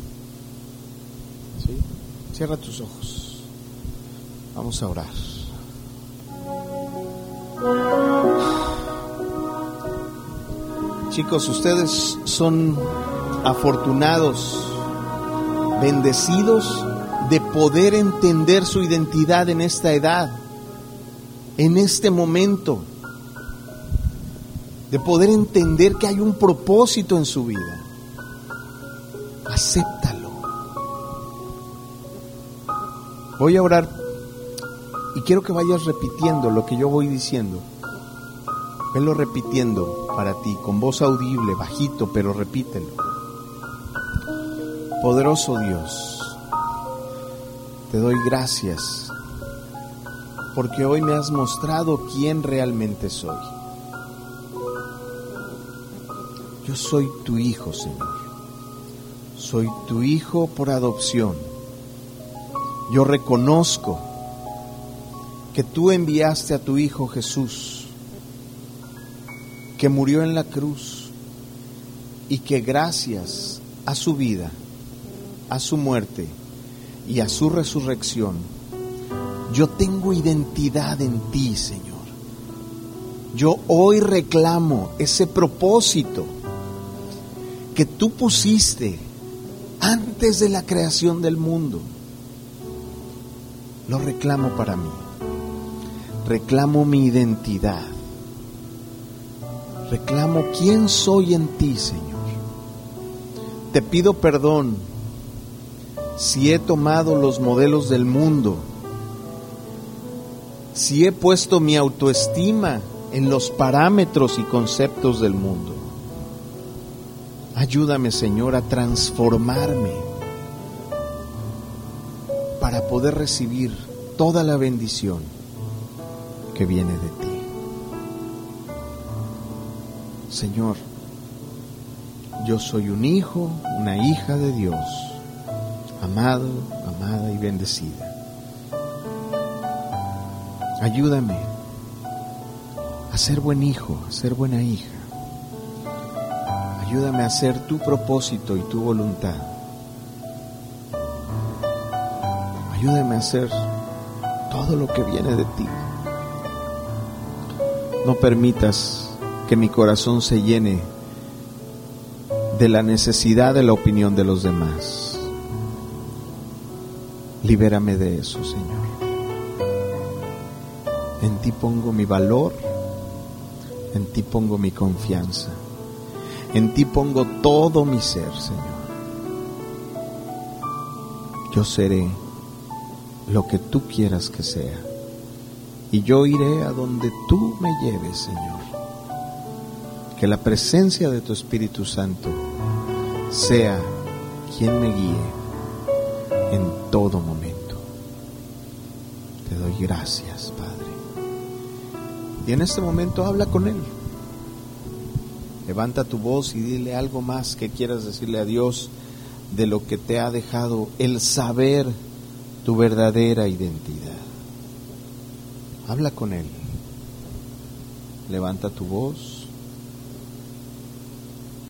¿Sí? Cierra tus ojos. Vamos a orar. Chicos, ustedes son afortunados, bendecidos de poder entender su identidad en esta edad, en este momento, de poder entender que hay un propósito en su vida. Acéptalo. Voy a orar y quiero que vayas repitiendo lo que yo voy diciendo. Velo repitiendo para ti, con voz audible, bajito, pero repítelo. Poderoso Dios, te doy gracias porque hoy me has mostrado quién realmente soy. Yo soy tu hijo, Señor. Soy tu hijo por adopción. Yo reconozco que tú enviaste a tu hijo Jesús, que murió en la cruz y que gracias a su vida, a su muerte y a su resurrección, yo tengo identidad en ti, Señor. Yo hoy reclamo ese propósito que tú pusiste antes de la creación del mundo. Lo reclamo para mí. Reclamo mi identidad. Reclamo quién soy en ti, Señor. Te pido perdón si he tomado los modelos del mundo, si he puesto mi autoestima en los parámetros y conceptos del mundo. Ayúdame, Señor, a transformarme para poder recibir toda la bendición que viene de ti. Señor, yo soy un hijo, una hija de Dios, amado, amada y bendecida. Ayúdame a ser buen hijo, a ser buena hija. Ayúdame a hacer tu propósito y tu voluntad. Ayúdame a hacer todo lo que viene de ti. No permitas que mi corazón se llene de la necesidad de la opinión de los demás. Libérame de eso, Señor. En ti pongo mi valor, en ti pongo mi confianza, en ti pongo todo mi ser, Señor. Yo seré lo que tú quieras que sea, y yo iré a donde tú me lleves, Señor. Que la presencia de tu Espíritu Santo sea quien me guíe en todo momento. Te doy gracias, Padre. Y en este momento habla con Él. Levanta tu voz y dile algo más que quieras decirle a Dios de lo que te ha dejado el saber tu verdadera identidad. Habla con Él. Levanta tu voz.